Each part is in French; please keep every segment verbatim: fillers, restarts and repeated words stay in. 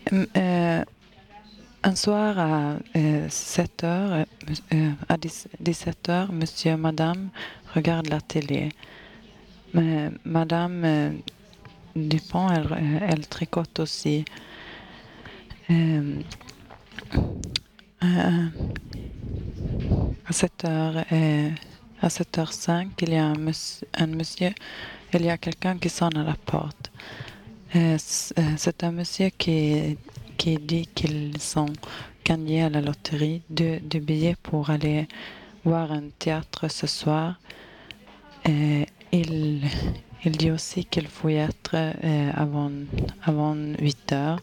Euh, euh, un soir à euh, sept heures, euh, à dix-sept heures, monsieur et madame regardent la télé. Mais madame euh, Dupont, elle, euh, elle tricote aussi. Euh, euh, à sept heures, euh, à sept heures cinq, il y a un monsieur, un monsieur, il y a quelqu'un qui sonne à la porte. Euh, c'est un monsieur qui, qui dit qu'ils ont gagné à la loterie deux, deux billets pour aller voir un théâtre ce soir. Et il, il dit aussi qu'il faut y être euh, avant, avant huit heures.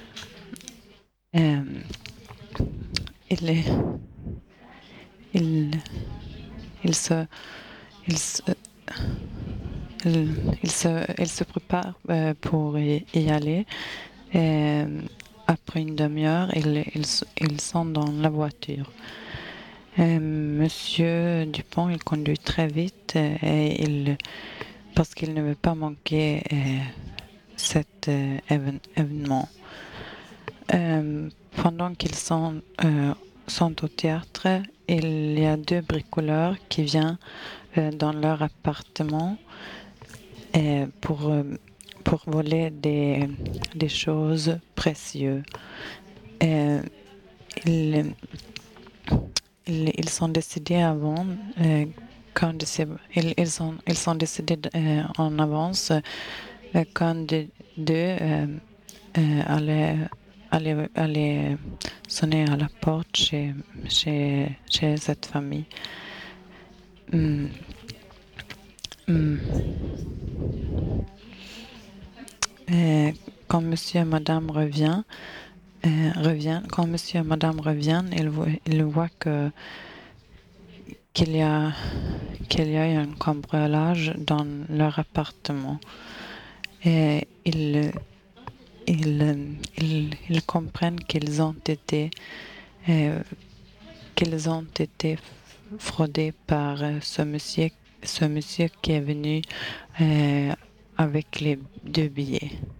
Euh, il, est, il, il se, il se, il, il se, il se prépare euh, pour y, y aller. Et après une demi-heure, ils, ils, ils sont dans la voiture. Et Monsieur Dupont, il conduit très vite euh, et il, parce qu'il ne veut pas manquer euh, cet euh, évén- événement. Euh, pendant qu'ils sont, euh, sont au théâtre, il y a deux bricoleurs qui viennent euh, dans leur appartement euh, pour, euh, pour voler des, des choses précieuses. Euh, ils, ils, ils sont décidés avant, euh, quand ils, ils, sont, ils sont décidés euh, en avance euh, quand deux euh, euh, allaient, allaient, allaient sonner à la porte chez, chez, chez cette famille. Mm. Mm. Et quand monsieur et madame revient, euh, revient, quand monsieur et madame reviennent, ils voient, ils voient que qu'il y a qu'il y a un cambriolage dans leur appartement. Et ils, ils, ils, ils comprennent qu'ils ont été euh, qu'ils ont été fraudés par euh, ce monsieur ce monsieur qui est venu euh, avec les deux billets.